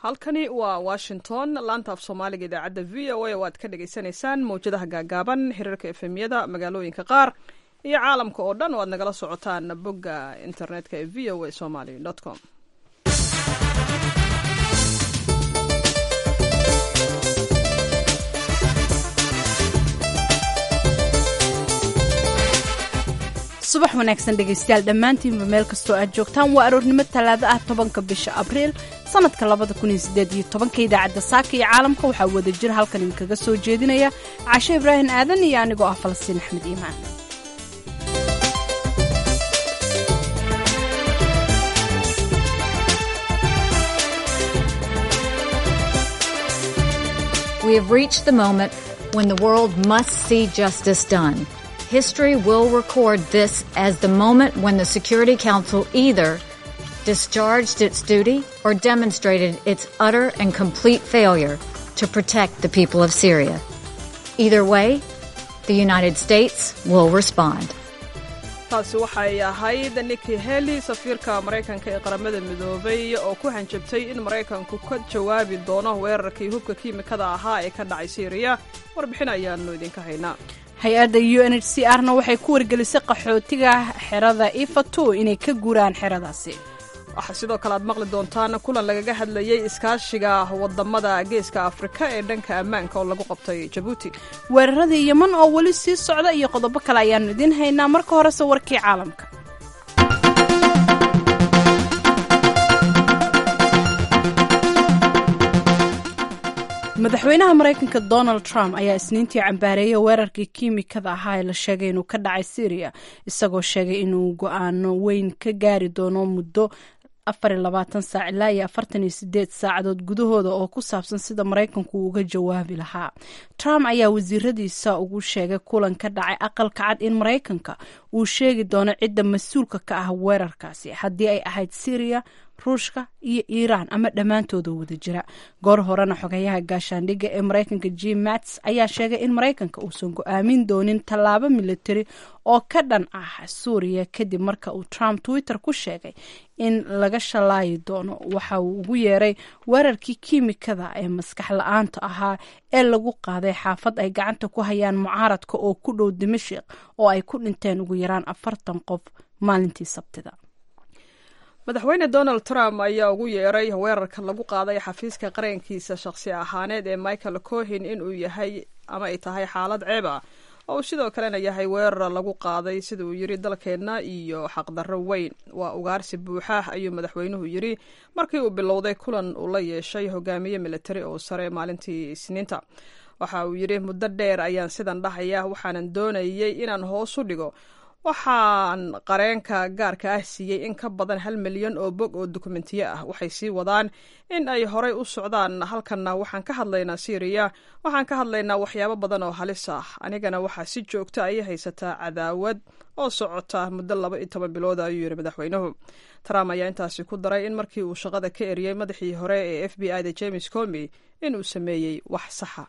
halkani waa Washington, laanta af Soomaaliga idaacadda VOA oo aad ka dhageysanaysaan mowjadaha gaagaaban, xiriirka FM-yada magaalooyinka qaar iyo caalamka oo dhan oo aad nagala socotaan bogga internetka ee voasomali.com. subax wanaagsan dhegaystayaal dhammaantiinba meel kastoo aad joogtaan waa aroornimo talaado ah 10 bisha abriil sanadka 2018 idaacadda saaka iyo caalamka waxaa wada jir halkan idinkaga soo jeedinaya cashe ibraahim aadan iyo anigoo ah falastiin axmed iimaan. We have reached the moment when the world must see justice done. History will record this as the moment when the Security Council either discharged its duty or demonstrated its utter and complete failure to protect the people of Syria. Either way, the United States will respond. taasi waxay ahayd Nikki Haley, safiirka Mareykanka ee qaramada midoobay oo ku hanjabtay in Mareykanku ka jawaabi doono weerarkii hubka kiimikada ahaa ee ka dhacay Syria. Warbixin ayaanu idinka haynaa. hay-adda UNHCR-na waxay ku wargelisay qaxootiga xerada Ifa2 inay ka guuraan xeradaasi. waxaa sidoo kale aad maqli doontaan kulan lagaga hadlayay iskaashiga wadamada geeska Afrika ee dhanka ammaanka oo lagu qabtay Djibouti. weeraradii Yemen oo wali sii socda iyo qodobo kale ayaanu idin haynaa. marka hore warkii caalamka. madaxweynaha Mareykanka Donald Trump ayaa isniintii cambaareeyay weerarkii kiimikada ahaa ee la sheegay inuu ka dhacay Syria, isagoo sheegay inuu go'aano weyn ka gaari doono muddo 24 saac ilaa 48 saacadood gudahooda oo ku saabsan sida Mareykanku uga jawaabi lahaa. Trump ayaa wasiiradiisa ugu sheegay kulan ka dhacay aqalka cad in Mareykanka uu sheegi doono cidda mas'uulka ka ah weerarkaasi, haddii ay ahayd Syria, Ruushka iyo Iiraan ama dhammaantooda wada jira. goor horena xogayaha gaashaandhigga ee Mareykanka Jim Mattis ayaa sheegay in Mareykanka uusan go'aamin doonin tallaabo militari oo ka dhan ah Suuriya kadib marka uu Trump Twitter ku sheegay in laga shalaayi doono waxa uu ugu yeeray weerarkii kiimikada ee maskax la'aanta ahaa ee lagu qaaday xaafad ay gacanta ku hayaan mucaaradka oo ku dhow Dimashq oo ay ku dhinteen ugu yaraan 40 qof maalintii Sabtida. madaxweyne Donald Trump ayaa ugu yeeray weerarka lagu qaaday xafiiska qarankiisa shakhsi ahaaneed ee Michael Cohen inuu yahay ama ay tahay xaalad ceeb ah oo sidoo kalena yahay weerar lagu qaaday sida uu yiri dalkeena iyo xaqdarro weyn. waa ugaarsi buuxa ayuu madaxweynuhu yiri markii uu bilowday kulan uu la yeeshay hogaamiye military oo sare maalintii Isniinta. waxa uu yiri muddo dheer ayaan sidan dhahaya, waxaanan doonayay inaan hoos u dhigo waxaan qareenka gaarka ah siiyey in ka badan 1 milyan oo bog oo dokumentiyo ah. waxay sii wadaan in ay horay u socdaan. halkanna waxaan ka hadlaynaa Syria, waxaan ka hadlaynaa waxyaabo badan oo halis ah. anigana waxaa si joogto ay haysataa cadaawad oo socota muddo 12 bilood ayuu yiri madaxweynuhu. Trump ayaa intaasi ku daray in markii uu shaqada ka eriyay madaxii hore ee FBI-da James Comey inuu sameeyey wax saxa.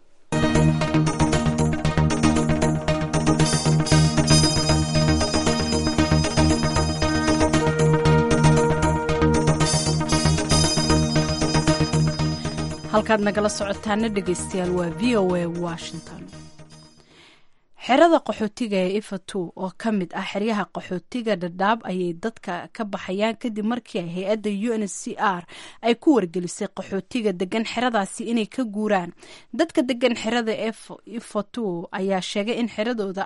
halkaad nagala socotaana dhegaystayaal waa VOA Washington. xerada qaxootiga ee Ifa2 oo ka mid ah xeryaha qaxootiga Dadaab ayay dadka ka baxayaan kadib markii ay hay-adda UNHCR ay ku wargelisay qaxootiga degan xeradaasi inay ka guuraan. dadka degan xerada Ifa2 ayaa sheegay in xeradooda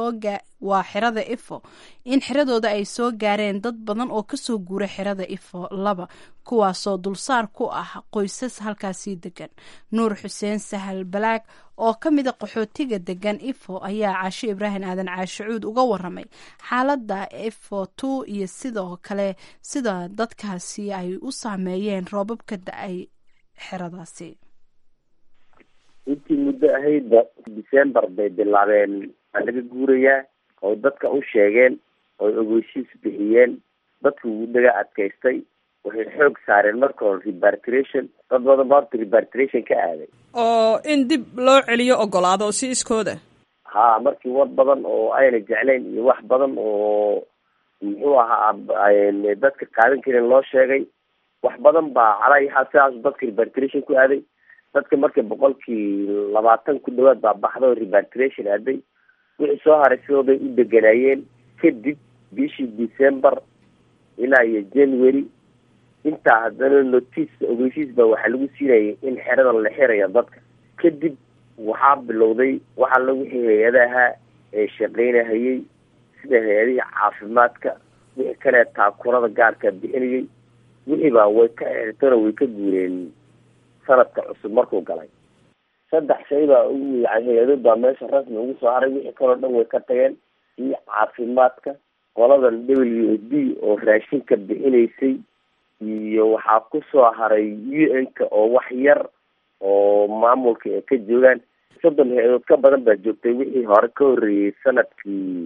ay soo gaareen dad badan oo kasoo guuray xerada Ifa2 kuwaasoo dulsaar ku ah qoysas halkaasii degan. Nuur Xuseen Sahal Balaag oo ka mid ah qaxootiga degan Ifo ayaa Cashe Ibraahim Aadan Caashucuud uga waramay xaaladda Ifo2 iyo sidoo kale sida dadkaasi ay u saameeyeen roobabka da'ay xeradaasi. intii muddo ahaydba December bay bilaabeen laga guurayaa oo dadka u sheegeen oo ogeysiis bixiyeen. dadku wuu dhaga adkaystay, waxay xoog saareen marka hore repatriation. dad badan baa repatriation ka aaday oo in dib loo celiyo ogolaado oo si iskooda. markii wad badan oo ayna jeclayn iyo wax badan oo muxuu ahaa dadka qaadan karin loo sheegay wax badan baa calaa sidaas dadka repatriation ku aaday. dadka marka 20% ku dhawaad baa baxdo repatriation aaday. wixii soo haray sidoo u deganayeen kadib bishii December ilaa iyo January inta hadana notice ogeysiis baa waxa lagu siinayay in xerada la xirayo dadka. kadib waxaa bilowday waxa lagu hay'adaha ee shaqeynayay sida hay'adaha caafimaadka wixii kale taakurada gaarka bixinayay wixii baa way ka xirtay way ka guureen sanadka cusub markuu galay. 3 shay baa ugu hay'ado baa meesha rasmi ugu soo haray wixii kale dhan way ka tageen si caafimaadka qoladan WFP oo raashinka bixinaysay iyo waxaa ku soo haray UN-ka oo wax yar oo maamulka ay ka joogaan 30 hay'adood ka badan baa joogtay wixii hore ka horeeyay sanadkii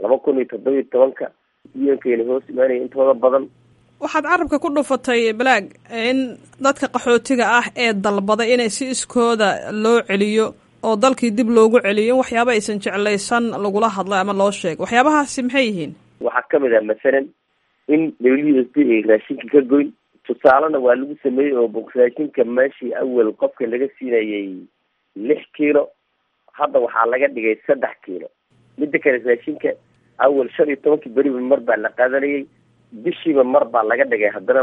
2017 UN-ka hoos imaanay intooda badan. waxaad carabka ku dhufatay Black in dadka qaxootiga ah ee dalbada inay si iskooda loo celiyo oo dalkii dib loogu celiyo waxyaabo aysan jeclaysan lagula hadlay ama loo sheeg waxyaabahaasi maxay yihiin? waxaa kamid ah masalan in WFP ay raashinka ka goyn tusaalena waa lagu sameeyay oo raashinka meeshii awal qofka laga siinayay 6 kiilo hadda waxaa laga dhigay 3 kiilo. midda kale raashinka awal 15 beri mar baa la qaadanayay bishiiba mar baa laga dhigay haddana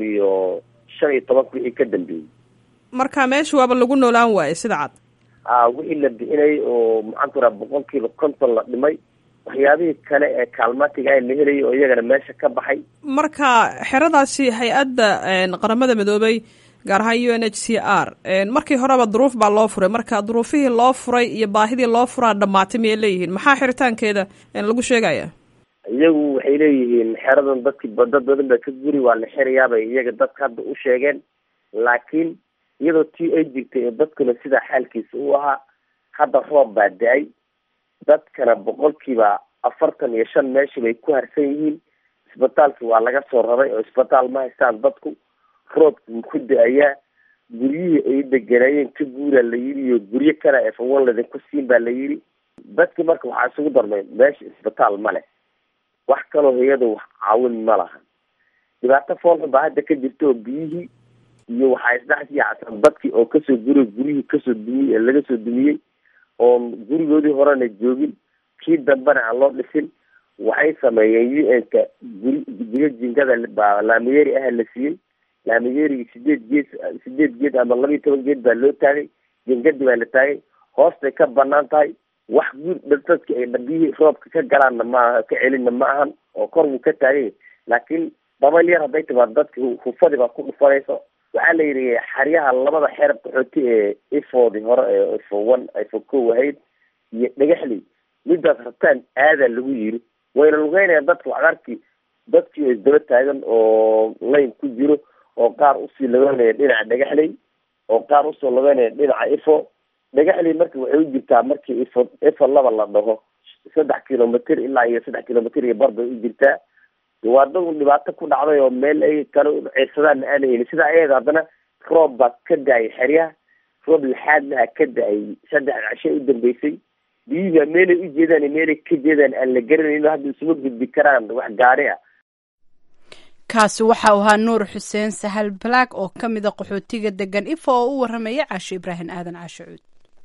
2015 wixii ka dambeeyay. marka meesha waaba lagu noolaan waayay sida cad. wixii la bixinay oo macquula 50% la dhimay waxyaabihii kale ee kaalmaatiga ay la helay oo iyagana meesha ka baxay. marka xeradaasi hay'adda qaramada midoobay gaar ahaan UNHCR markii horeba duruuf baa loo furay marka duruufihii loo furay iyo baahidii loo furaa dhamaatay miyay leeyihiin maxaa xiritaankeeda lagu sheegayaa? iyagu waxay leeyihiin xeradan dadkii dad badan baa ka guri waa la xirayaabay iyaga dadka hadda u sheegeen laakiin iyadoo tii ay jirtay ee dadkuna sida xaalkiisa u ahaa hadda roob baa da-ay dadkana 45% meeshii bay ku harsan yihiin. isbitaalka waa laga soo raray oo isbitaal ma haystaan dadku roobku ku da-ayaa guryihii ay deganayeen ka guura la yiri iyo guryo kale ee fawalada ku siin baa la yiri. dadkii marka waxaa isugu darmay meesha isbitaal ma leh wax kaloo hay'adu wax caawin ma laha. dhibaato foolxun baa hadda ka jirta oo biyihii iyo waxaa isdhaxsiiyacsan dadkii oo kasoo gurihii kasoo dumiyey ee laga soo dumiyey oo gurigoodii horena joogin kii dambena aan loo dhisin. waxay sameeyeen UN-ka guriga jingada baa laamiyeri ah la siiyey. laamiyerigi 8 geed ama 12 geed baa loo taagay jingadi baa la taagay hoostay ka banaan tahay wax guud dadka ay biyihii roobka ka galaanna maaha ka celinna ma ahan oo kor wuu ka taagay laakiin dabal yar hadday timaado dadka hufadi baa ku dhufanayso. waxaa la yidhi xaryaha labada xeer qaxooti ee ifoodii hore ee ifo1 ifo2 ahayd iyo dhagaxley midaas rabtaan aadaa lagu yiri wayna lugeynayaan dadka waxdarkii dadkii isdaba taagan oo layn ku jiro oo qaar usii lageynaya dhinaca dhagaxley oo qaar usoo lageynaya dhinaca ifo. dhagaxley marka waxay u jirtaa markii ifo 2 la dhaho 3 kilomitir ilaa iyo 3 kilomitir iyo bar bay u jirtaa. waa dad dhibaato ku dhacday oo meel ay kale u ceesadaan aan helin sida ayaga haddana roob baa ka daayay xeryaha roob laxaadna ka daayay 3 cisho u dambeysay biyiga meelay u jeedaan meelay ka jeedaan aan la garanayno hadda isuma gudbi karaan wax gaari ah. kaasi waxa uu ahaa Nuur Xuseen Sahal Black oo ka mid ah qaxootiga degan Ifo oo u warramaya Caasho Ibraahin Aadan Caasho Cuud.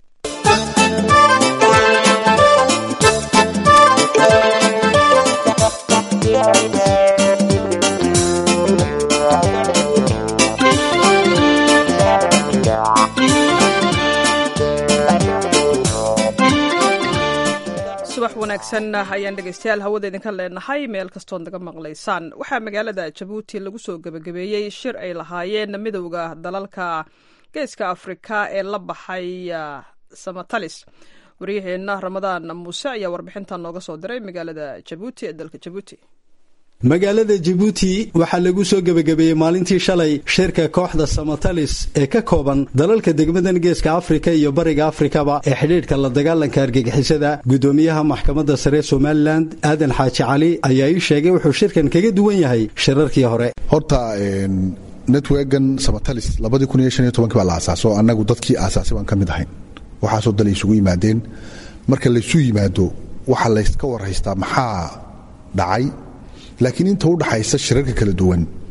subax wanaagsan ayaan dhegeystayaal hawada idinka leenahay meel kastood naga maqlaysaan. waxaa magaalada Jabuuti lagu soo gabagabeeyey shir ay lahaayeen midowda dalalka geeska Afrika ee la baxay Samatalis. wariyaheenna Ramadaan Muuse ayaa warbixintan nooga soo diray magaalada Jabuuti ee dalka Jabuuti. magaalada Jabuuti waxaa lagu soo gabagabeeyey maalintii shalay shirka kooxda Samatalis ee ka kooban dalalka degmadan geeska Afrika iyo bariga Afrikaba ee xidhiidhka la dagaalanka argagixisada. gudoomiyaha maxkamadda sare Somaliland Aadan Xaaji Cali ayaa ii sheegay wuxuu shirkan kaga duwan yahay shirarkii hore. horta networkan Samatalis 2015 baa la aasaasay oo anagu dadkii aasaasay waan kamid ahayn. waxaa soo dalay isugu yimaadeen marka la isu yimaado waxa la iska warhaystaa maxaa dhacay laakiin inta u dhaxaysa shirarka kala duwan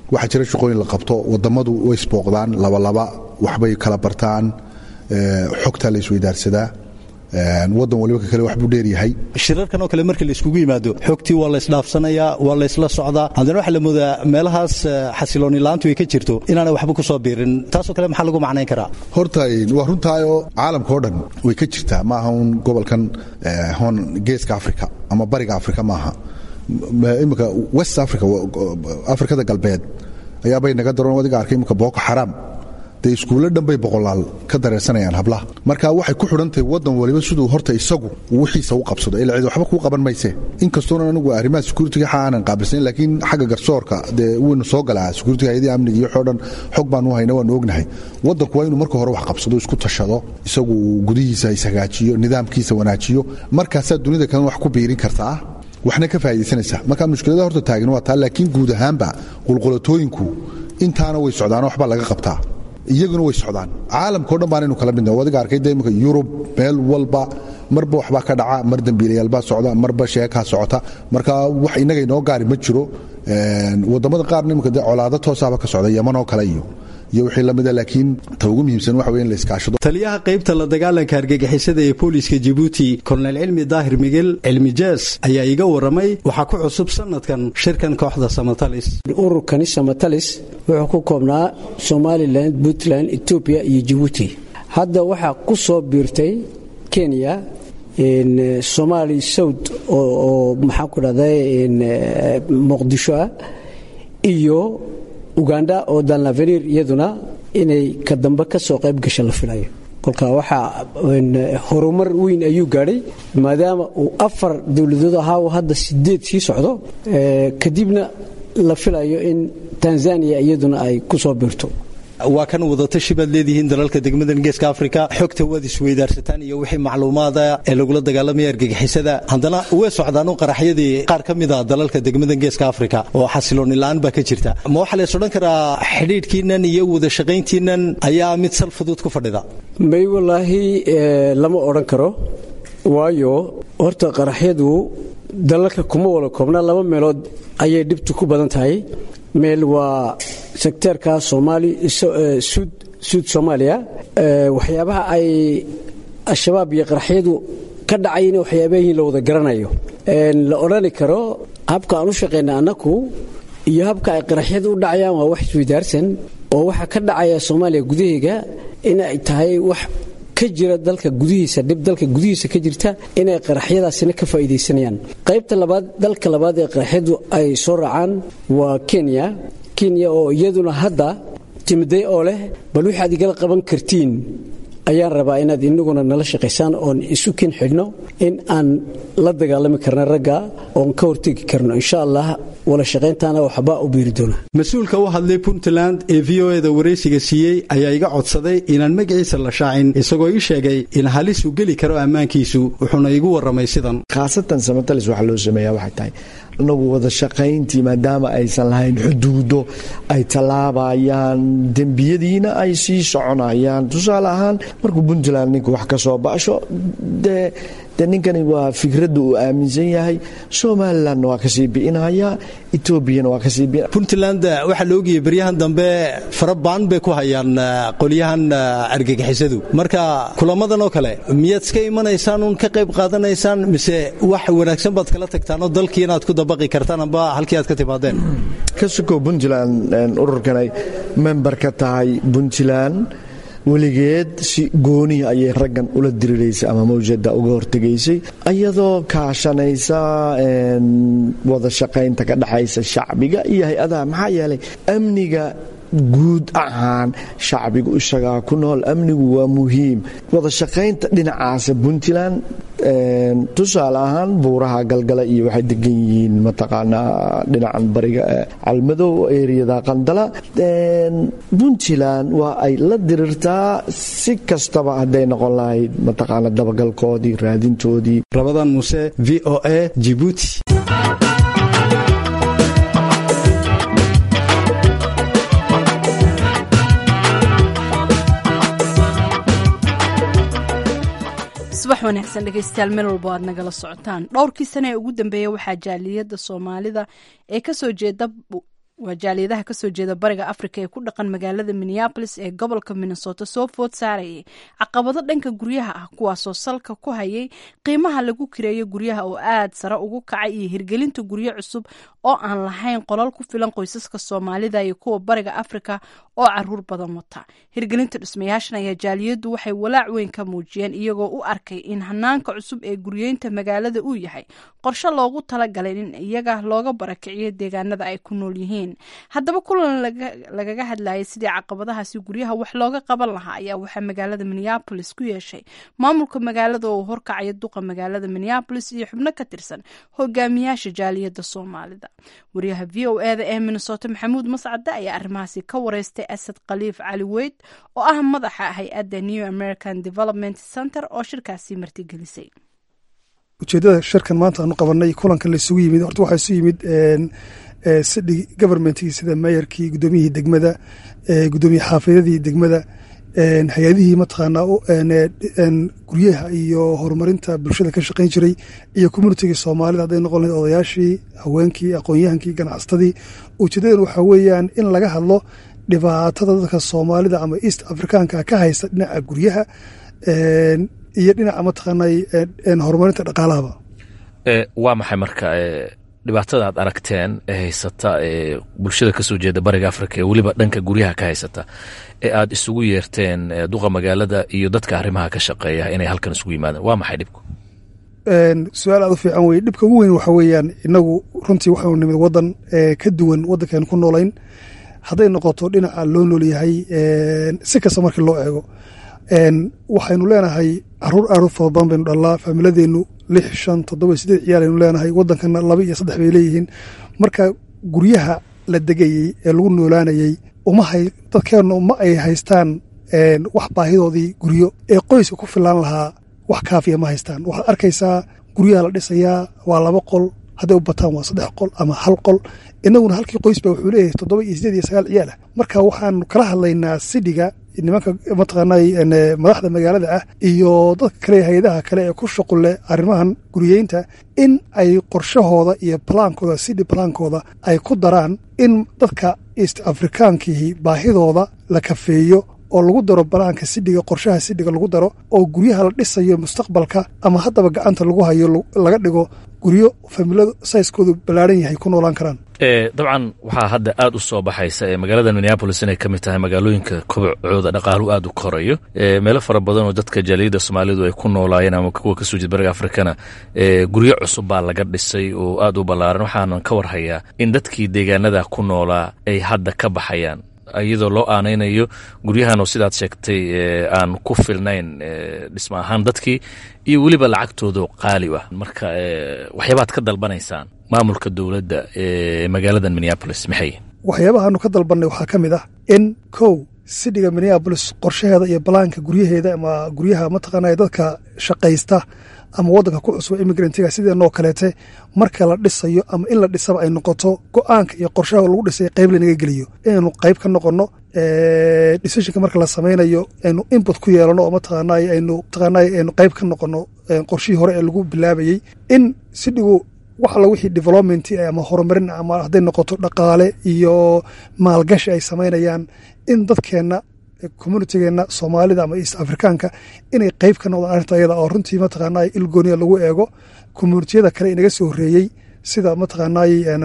waxaa jira shaqooyin la qabto wadamadu way isbooqdaan labalaba waxbay kala bartaan xogtaa la isweydaarsadaa wadan waliba kale wax buu dheeryahay shirarkan oo kale marka la iskugu yimaado xogtii waa la isdhaafsanayaa waa la isla socdaa haddana waxaa la moodaa meelahaas xasilooni la'aantu ay ka jirto inaanay waxba ku soo biirin taasoo kale maxaa lagu macnayn karaa horta waa runtaayoo caalamka oo dhan way ka jirtaa maaha un gobolkan hoon geeska africa ama bariga africa maaha imika west africa afrikada galbeed ayaabay naga daroon adiga arkay imika booko xaraam dee iskuulla dhan bay boqolaal ka dareersanayaan hablaha marka waxay ku xidhantahay wadan waliba siduu horta isagu wixiisa u qabsado ila cid waxba kuu qaban mayse inkastoona anigu arrimaha security aanan qaabilsan laakiin xagga garsoorka dee waynu soo galaa security hay'adaha amniga iyo xoo dhan xog baan u hayna waan ognahay wadanku waa inuu marka hore wax qabsado isku tashado isagu gudihiisa ishagaajiyo nidaamkiisa wanaajiyo markaasaa dunida kalena wax ku biirin kartaa waxna ka faa'iidaysanaysaa marka mushkilada horta taagan waa taa laakiin guud ahaanba qulqulatooyinku intaana way socdaan waxba laga qabtaa iyaguna way socdaan caalamka oo dhan baan inuu kala midna wadiga arkay imika yurub meel walba marba waxbaa ka dhaca mar dambiilayaalbaa socda marba sheekaa socota marka wax inaga inoo gaari ma jiro wadamada qaarna imika dee colaado toosaaba ka socda yaman oo kale iyo wixii la mida laakiin ta ugu muhiimsan waxa weeye in la iskaashado taliyaha qaybta la dagaalanka argagixisada ee booliiska Djibouti Colonel Cilmi Daahir Miguel Cilmi Jees ayaa iga waramay waxa ku cusub sanadkan shirkan kooxda Samatalis ururkan Samatalis wuxuu ku koobnaa Somaliland, Puntland, Ethiopia iyo Djibouti hadda waxa ku soo biirtay Kenya in Somali South oo maxaa ku dhacday in Muqdisho iyo Uganda oo Danlavenir iyaduna inay ka dambe ka soo qayb gasho la filayo kolka waxa horumar weyn ayuu gaaray maadaama uu 4 dawladood ahaa hadda 8 sii socdo kadibna la filayo in Tanzania iyaduna ay ku soo biirto waa kan wadatashi baad leedihiin dalalka degmadan geeska Afrika xogta wad isweydaarsataan iyo wixii macluumaada ee lagula dagaalamay argagixisada haddana way socdaan qaraxyadii qaar ka mid ah dalalka degmadan geeska Afrika oo xasilooni la'aan ba ka jirta ma waxa la soo dhan karaa xidhiidhkiinan iyo wada shaqayntiinan ayaa mid sal fudud ku fadhida may wallahi lama oran karo waayo horta qaraxyadu dalalka kuma wada koobna laba meelood ayay dhibtu ku badan tahay meel waa sektorka Somali Sud Somalia waxyaabaha ay al-shabaab iyo qaraxyadu ka dhacayna waxyaabaha la wada garanayo la oran karo habka aan u shaqeynaa anaku iyo habka ay qaraxyadu u dhacayaan waa wax isweydaarsan oo waxa ka dhacaya Soomaaliya gudaheega in ay tahay wax ka jira dalka gudihiisa dib dalka gudihiisa ka jirta inay qaraxyadaasina ka faa'iideysanayaan qaybta labaad dalka labaad ee qaraxyadu ay soo raacaan waa Kenya oo iyaduna hadda timiday oo leh bal waxaad igala qaban kartiin ayaan rabaa inaad inaguna nala shaqeysaan oo isu kin xidhno in aan la dagaalami karno ragga oo ka hortagi karno insha Allah wala shaqeyntaana waxba u biiri doona mas'uulka u hadlay Puntland ee VOA-da wareysiga siiyay ayaa iga codsaday inaan magaciisa la shaacin isagoo ii sheegay in halis uu gali karo ammaankiisu wuxuuna igu waramay sidan khaasatan Samatalis waxa loo sameeyaa waxay tahay nagu wada shaqayntii maadaama aysan lahayn xuduudo ay talaabayaan dembiyadiina ay sii soconayaan tusaale ahaan markuu Puntland ninku wax ka soo baasho de ninkani waa fikradda uu aaminsan yahay Somaliland waa ka sii biinaya Ethiopia waa ka sii biin Puntland waxa la ogiyay baryahan dambe farabaan bay ku hayaan qoliyahan argagixisadu marka kulamadan oo kale miyaad iska imanaysaan un ka qayb qaadanaysaan mise wax wanaagsan baad kala tagtaan oo dalkiina aad ku dabaqi kartaan amba halkii aad ka timaadeen ka suko Puntland ururkan ay member ka tahay Puntland weligeed si gooni ayay raggan ula diriireysay ama mawjada uga hortageysay ayadoo kaashanaysa wada shaqaynta ka dhaxaysa shacbiga iyo hay'adaha maxaa yeelay amniga guud ahaan shacbigu isaga ku nool amnigu waa muhiim wada shaqaynta dhinacaasa Puntland tusaale ahaan buuraha galgala iyo waxay degan yihiin mataqaanaa dhinacan bariga Calmadow eeriyada Qandala Puntland waa ay la dirirtaa si kastaba haday noqon lahayd mataqaanaa dabagalkoodii raadintoodii Ramadan Muuse VOA Djibouti subax wanaagsan dhegeystayaal meel walba aad nagala socotaan dhowrkii sane ee ugu dambeeyay waxaa jaaliyadda Soomaalida ee ka soo jeeda waa jaaliyadaha kasoo jeeda bariga africa ee ku dhaqan magaalada minneapolis ee gobolka minnesota soo food saarayay caqabado dhanka guryaha ah kuwaasoo salka ku hayay qiimaha lagu kireeyo guryaha oo aad sare ugu kacay iyo hirgelinta guryo cusub oo aan lahayn qolal ku filan qoysaska soomaalida iyo kuwa bariga africa oo caruur badan wata. hirgelinta dhismayaashan ayaa jaaliyadu waxay walaac weyn ka muujiyeen iyagoo u arkay in hanaanka cusub ee guryeynta magaalada uu yahay qorshe loogu talagalay in iyaga looga barakiciyo deegaanada ay ku nool yihiin. haddaba kulan lagaga hadlayay sidii caqabadahaasi guryaha wax looga qaban lahaa ayaa waxaa magaalada minneapolis ku yeeshay maamulka magaalada oo horkacaya duqa magaalada minneapolis iyo xubno ka tirsan hogaamiyaasha jaaliyada soomaalida. wariyaha v o eda ee minnesota maxamuud mascade ayaa arrimahaasi ka wareystay asad khaliif cali weyd oo ah madaxa hay-adda new american development center oo shirkaasi martigelisay. ujeedada shirkan maanta aanu qabanay kulankan laisugu yimid horta waxaa isu yimid city governmentkii sida mayorkii gudoomiyihii degmada gudoomiye xaafidadii degmada hay-adihii mataqaanaa guryaha iyo horumarinta bulshada ka shaqayn jiray iyo communitigii soomaalida hadday noqon lahayd odayaashii haweenkii aqoon-yahankii ganacsatadii. ujeedadan waxaa weeyaan in laga hadlo dhibaatada dadka soomaalida ama east africaanka ka haysta dhinaca guryaha iyo dhinaca mataqaanaa horumarinta dhaqaalahaba. waa maxay marka dhibaatada aad aragteen ee haysata bulshada kasoo jeeda bariga africa ee weliba dhanka guryaha ka haysata ee aad isugu yeerteen duqa magaalada iyo dadka arrimaha ka shaqeeya inay halkan isugu yimaadaan? waa maxay dhibku? su-aal aad u fiican weye. dhibka ugu weyn waxa weeyaan inagu runtii waxaanu nimid wadan ka duwan waddankaenu ku noolayn hadday noqoto dhinaca loo noolyahay si kasta markii loo eego. waxaynu leenahay caruur aad fara badan baynu dhalnaa faamiladeennu 6 5 7 8 ciyaal aynu leenahay waddankana 2 iyo 3 bay leeyihiin. marka guryaha la degayey ee lagu noolaanayey dadkeennu ma ay haystaan wax baahidoodii guryo ee qoyska ku filaan lahaa wax kaafiya ma haystaan. waxaad arkaysaa guryaha la dhisayaa waa 2 qol hadday u bataan waa 3 qol ama 1 qol. inaguna halkii qoys baa wuxuu leeyahay 7 iyo 8 iyo 9 ciyaal ah. marka waxaanu kala hadlaynaa sidhiga nimanka mataqaanaa madaxda magaalada ah iyo dadka kale hay-adaha kale ee ku shuqul leh arrimahan guriyeynta in ay qorshahooda iyo plaankooda sidhi plaankooda ay ku daraan in dadka east africaankii baahidooda la kafeeyo oo lagu daro balaanka sidhiga qorshaha sidhiga lagu daro oo guryaha la dhisayo mustaqbalka ama haddaba gacanta lagu hayo laga dhigo guryo familada sayskoodu ballaaran yahay ku noolaan karaan. dabcan waxaa hadda aad u soo baxaysa magaalada minneapolis inay ka mid tahay magaalooyinka kobocooda dhaqaalu aad u korayo. meelo fara badan oo dadka jaaliyadda soomaalidu ay ku noolaayeen ama kuwa kasoo jeeda bariga afrikana guryo cusub baa laga dhisay oo aad u ballaaran. waxaanan ka warhayaa in dadkii deegaanada ku noolaa ay hadda ka baxayaan iyadoo loo aanaynayo guryahan oo sidaad sheegtay aan ku filnayn dhisma ahaan dadkii iyo weliba lacagtooda qaali ah. marka waxyaabaad ka dalbanaysaan maamulka dowladda ee magaalada Minneapolis maxay? waxyaabahaanu ka dalbanay waxaa ka mid ah in sidhiga Minneapolis qorshaheeda iyo balaanka guryaheeda ama guryaha mataqaanaa dadka shaqaysta ama waddanka ku cusub immigrantga sideenoo kaleete marka la dhisayo ama in la dhisaba ay noqoto go'aanka iyo qorshaha lagu dhisay qayb lanaga geliyo inaynu qayb ka noqonno decisionka marka la samaynayo aynu input ku yeelano oo aynu qayb ka noqonno qorshihii hore ee lagu bilaabayey in sidhigu wax alla wixii development ama horumarin ama hadday noqoto dhaqaale iyo maalgashi ay samaynayaan in dadkeenna communitygeenna soomaalida ama east africaanka inay qayb ka noqdaan arrinta ayada oo runtii mataqaanaa ilgooniya lagu eego communitiyada kale inaga soo horeeyey sida mataqaanaa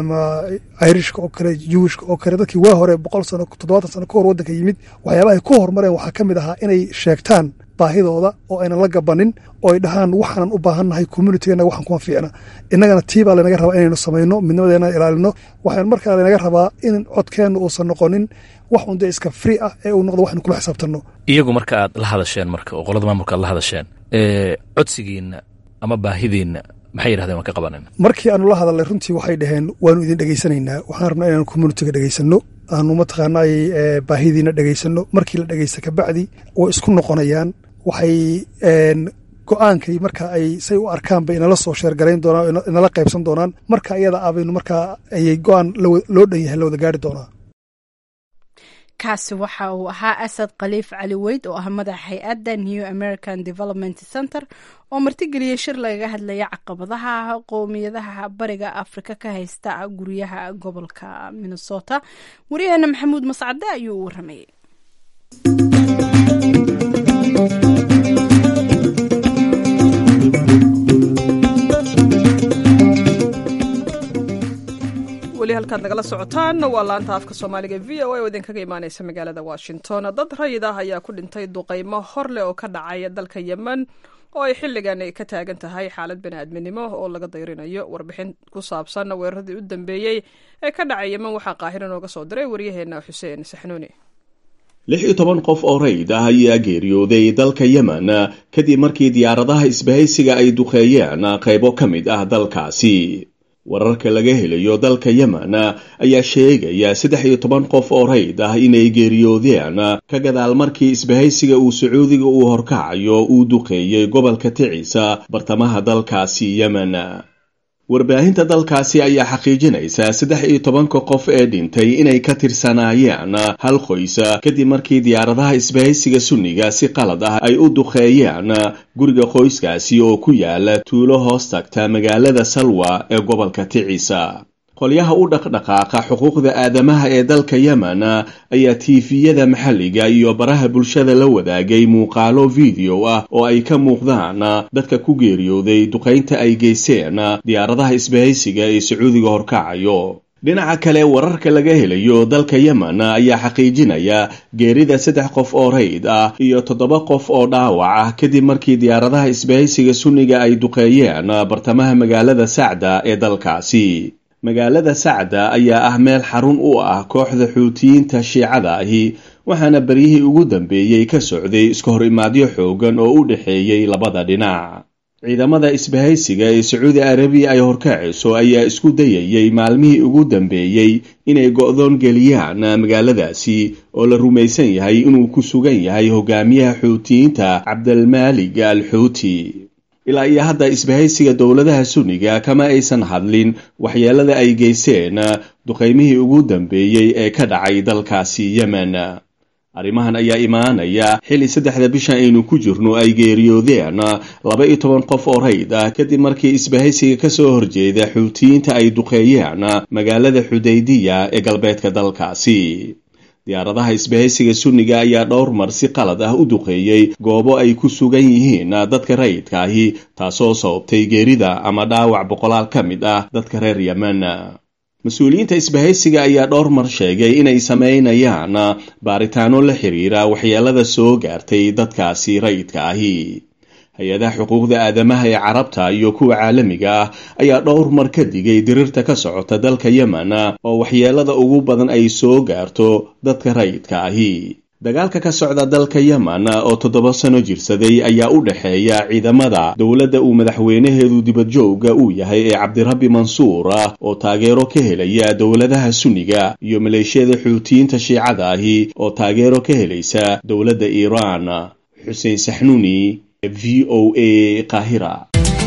irishka oo kale jewishka oo kale dadkii waa hore 100 sano 70 sano ka hor waddanka yimid waxyaabaha ay ku horumareen waxaa ka mid ahaa inay sheegtaan baahidooda oo aynan la gabanin oo ay dhahaan waxaanan u baahannahay communitygeenna waxaan kuma fiicna innagana tiibaa laynaga rabaa inaynu samayno midnimadeena ilaalino. waxaan markaa laynaga rabaa in codkeenna uusan noqonin wax un dee iska free ah ee uu noqdo waxaynu kula xisaabtanno. iyagu marka aad la hadasheen marka oo qolada maamulka aad la hadasheen codsigiinna ama baahidiinna maxay yidhahdeen waan ka qabanayna? markii aanu la hadalnay runtii waxay dhaheen waanu idin dhegaysanaynaa waxaan rabnaa inaanu communitiga dhegaysanno aanu mataqaanaa baahidiina dhegaysanno. markii la dhegaysta kabacdi way isku noqonayaan waxay go'aankay marka ay say u arkaan bay inala soo sheergarayn doonaan inala qaybsan doonaan marka iyada abaynu markaa ayay go'aan loo dhan yahay la wada gaari doonaa. kaasi waxa uu ahaa asad khaliif cali weyd oo ah madaxa hay-adda New American Development Center oo martigeliyay shir lagaga hadlaya caqabadaha qowmiyadaha bariga Afrika ka haysta guryaha gobolka Minnesota. Wariyaheena Maxamuud Mascade ayuu u waramayay. weli halkaad nagala socotaan waa laanta afka Soomaaliga VOA oo idinkaga imaanaysa magaalada Washington. Dad rayid ah ayaa ku dhintay duqeymo hor leh oo ka dhacay dalka Yemen oo ay xilligan ka taagan tahay xaalad bini'aadminimo oo laga dayrinayo. Warbixin ku saabsan weeraradii u dambeeyay ee ka dhacay Yemen waxaa Qaahiro nooga soo diray wariyaheena Xuseen Saxnuuni. 16 qof oo rayid ah ayaa geeriyooday dalka Yemen kadib markii diyaaradaha isbahaysiga ay duqeeyeen qaybo ka mid ah dalkaasi. wararka laga helayo dalka Yemen ayaa sheegaya 13 qof oo rayid ah inay geeriyoodeen ka gadaal markii isbahaysiga uu Sacuudiga uu horkacayo uu duqeeyay gobolka Ticiisa bartamaha dalkaasi Yemen. warbaahinta dalkaasi ayaa xaqiijinaysa 13 qof ee dhintay inay ka tirsanaayeen hal qoys kadib markii diyaaradaha isbahaysiga Sunniga si qalad ah ay u duqeeyeen guriga qoyskaasi oo ku yaala tuulo hoos tagta magaalada Salwa ee gobolka Ticiisa. qolyaha u dhaqdhaqaaqa xuquuqda aadamaha ee dalka Yemen ayaa TV-yada maxalliga iyo baraha bulshada la wadaagay muuqaalo video ah oo ay ka muuqdaan dadka ku geeriyooday duqeynta ay geysteen diyaaradaha isbahaysiga ee Sacuudiga horkacayo. dhinaca kale wararka laga helayo dalka Yemen ayaa xaqiijinaya geerida 3 qof oo rayid ah iyo 7 qof oo dhaawac ah kadib markii diyaaradaha isbahaysiga Sunniga ay duqeeyeen bartamaha magaalada Sacda ee dalkaasi. magaalada Sacda ayaa ah meel xarun u ah kooxda Xuutiyiinta Shiicada ahi waxaana baryihii ugu dambeeyay ka socday iska hor imaadyo xoogan oo u dhaxeeyay labada dhinac. ciidamada isbahaysiga ee Sacuudi Arabiya ay horkacayso ayaa isku dayayay maalmihii ugu dambeeyay inay go'doon geliyaan magaaladaasi oo la rumaysan yahay inuu ku sugan yahay hogaamiyaha Xuutiyiinta Cabdulmaalik al-Xuuti. ilaa iyo hadda isbahaysiga dowladaha Sunniga kama aysan hadlin waxyeelada ay geysteen duqeymihii ugu dambeeyay ee ka dhacay dalkaasi Yemen. arrimahan ayaa imaanaya xilli 3 bishan aynu ku jirno ay geeriyoodeen 12 qof oo rayid ah kadib markii isbahaysiga ka soo horjeeda Xuutiyiinta ay duqeeyeen magaalada Xudaydiya ee galbeedka dalkaasi. diyaaradaha isbahaysiga Sunniga ayaa dhowr mar si qalad ah u duqeeyay goobo ay ku sugan yihiin dadka rayidka ahi taasoo sababtay geerida ama dhaawac boqolaal ka mid ah dadka reer Yemen. mas-uuliyiinta isbahaysiga ayaa dhowr mar sheegay inay sameynayaan baaritaano la xiriira waxyeelada soo gaartay dadkaasi rayidka ahi. hay-adaha xuquuqda aadamaha ee Carabta iyo kuwa caalamiga ah ayaa dhowr mar ka digay dirirta ka socota dalka Yemen oo waxyeelada ugu badan ay soo gaarto dadka rayidka ahi. dagaalka ka socda dalka Yemen oo 7 sano jirsaday ayaa u dhaxeeya ciidamada dowladda uu madaxweynaheedu dibadjooga uu yahay ee Cabdirabbi Mansuur oo taageero ka helaya dowladaha Sunniga iyo maleeshiyada Xuutiyiinta Shiicada ahi oo taageero ka helaysa dowladda Iiraan. Xuseen Saxnuuni, VOA, Qaahira.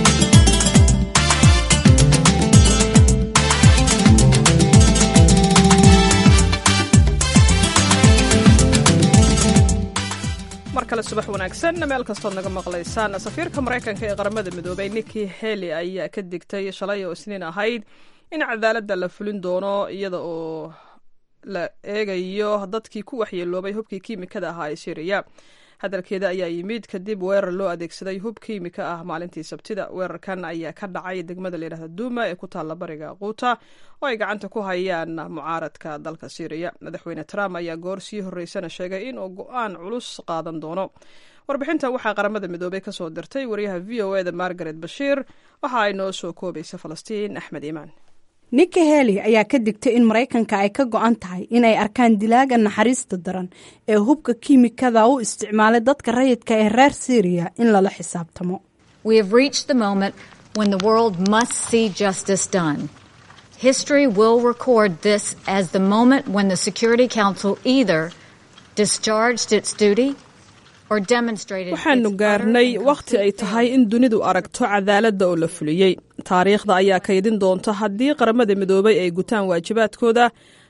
markale subax wanaagsan meel kastood naga maqlaysaan. safiirka Mareykanka ee qaramada midoobay Nikki Haley ayaa ka digtay shalay oo Isniin ahayd in cadaaladda la fulin doono iyada oo la eegayo dadkii ku waxyeeloobay hubkii kiimikada ahaa ee Syria. hadalkeeda ayaa yimid kadib weerar loo adeegsaday hub kiimika ah maalintii Sabtida. weerarkan ayaa ka dhacay degmada la yiraahdo Duuma ee ku taalla bariga Quuta oo ay gacanta ku hayaan mucaaradka dalka Syria. madaxweyne Trump ayaa goor sii horeysana sheegay in uu go'aan culus qaadan doono. warbixintan waxaa qaramada midoobay ka soo dirtay wariyaha VOA-da Margaret Bashir waxa ay noo soo koobaysa Falastiin Axmed Iimaan. Nikki Haley ayaa ka digtay in Mareykanka ay ka go'an tahay inay arkaan dilaaga naxariista daran ee hubka kiimikada u isticmaalay dadka rayidka ee reer Syria in lala xisaabtamo. We have reached the moment when the world must see justice done. History will record this as the moment when the Security Council either discharged its duty or demonstrated its waxaanu gaarnay waqti ay tahay in dunidu aragto cadaaladda oo la fuliyey. taariikhda ayaa kaydin doonta haddii qaramada midoobay ay gutaan waajibaadkooda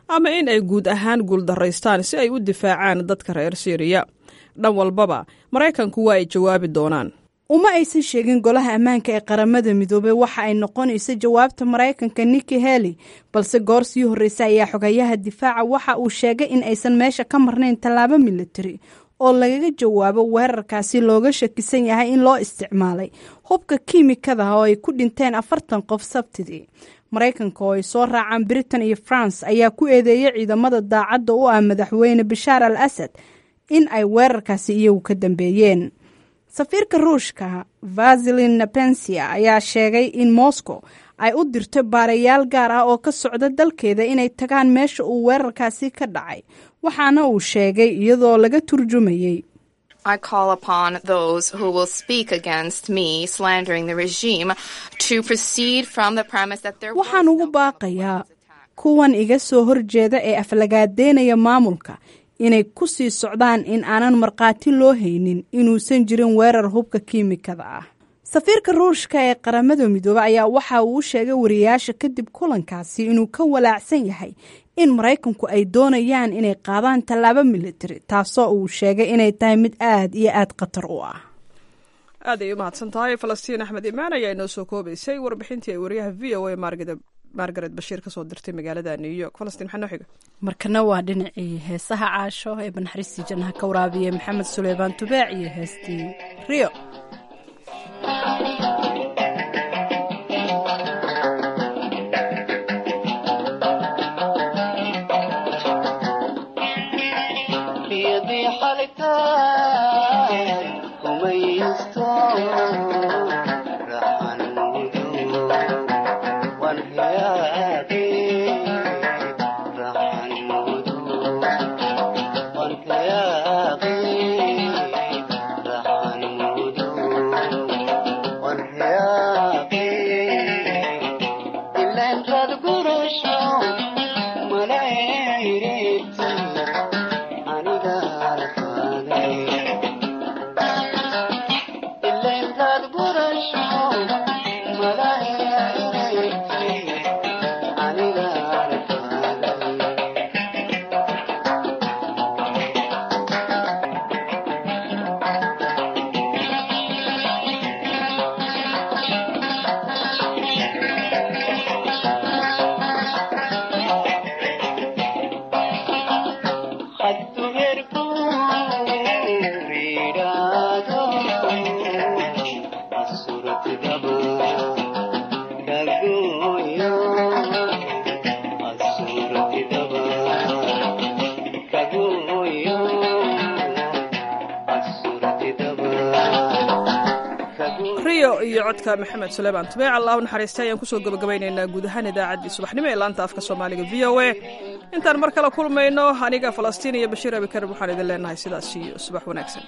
ama in ay guud ahaan guuldaraystaan si ay u difaacaan dadka reer Syriya. Dhan walbaba Maraykanku waa ay jawaabi doonaan. uma aysan sheegin golaha ammaanka ee qaramada midoobay waxa ay noqonayso jawaabta Maraykanka Nikki Haley, balse goor sii horreysay ayaa xogayaha difaaca waxa uu sheegay in aysan meesha ka marnayn tallaabo military oo lagaga jawaabo weerarkaasi looga shakisan yahay in loo isticmaalay hubka kiimikada oo ay ku dhinteen 40 qof Sabtidii. Maraykanka oo ay soo raacaan Britain iyo France ayaa ku eedeeyay ciidamada daacadda u ah madaxweyne Bashar al-Assad in ay weerarkaasi iyagu ka dambeeyeen. Safiirka Ruushka Vasilin Napensia ayaa sheegay in Moscow ay u dirtay baarayaal gaar ah oo ka socda dalkeeda inay tagaan meesha uu weerarkaasi ka dhacay, waxaana uu sheegay iyadoo laga turjumayay. I call upon those who will speak against me slandering the regime to proceed from the premise that there waxaan ugu baaqayaa kuwan iga soo horjeeda ee aflagaadeynaya maamulka inay ku sii socdaan in aanan markhaati loo haynin inuusan jirin weerar hubka kiimikada ah. Safiirka Ruushka ee qaramada midoobay ayaa waxa uu sheegay wariyaasha kadib kulankaasi inuu ka walaacsan yahay in Maraykanku ay doonayaan inay qaadaan tallaabo military, taasoo uu sheegay inay tahay mid aad iyo aad khatar u ah. aad ay u mahadsan tahay Falastiin Axmed Imaan ayaa inoo soo koobaysay warbixintii ay wariyaha VOA Margaret Bashir ka soo dirtay magaalada New York. Falastiin maxaa noo xiga? markana waa dhinacii heesaha caasho ee banaxariistii jannaha ka waraabiyay Maxamed Suleymaan Tubaac iyo heestii Rio. iyo codka Maxamed Suleymaan Tubaac Allah u naxariistay ayaan ku soo gabagabaynaynaa guud ahaan idaacaddii subaxnimo ee laanta afka Soomaaliga VOA. intaan mar kale kulmayno aniga Falastiin iyo Bashiir Abikar waxaan idin leenahay sidaas iyo subax wanaagsan.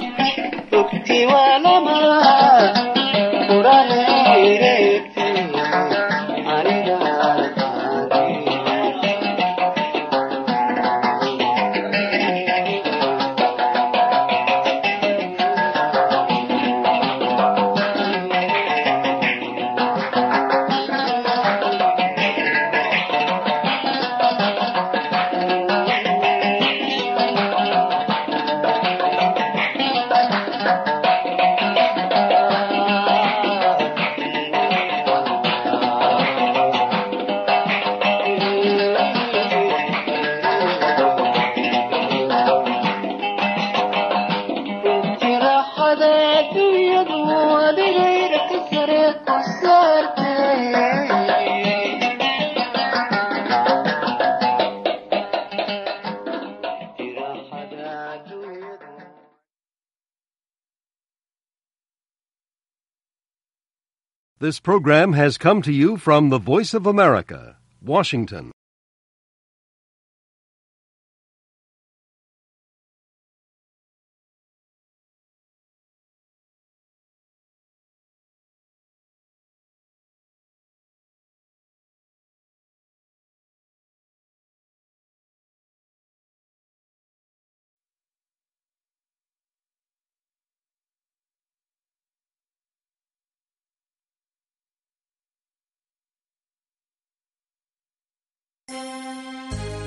This program has come to you from the Voice of America, Washington.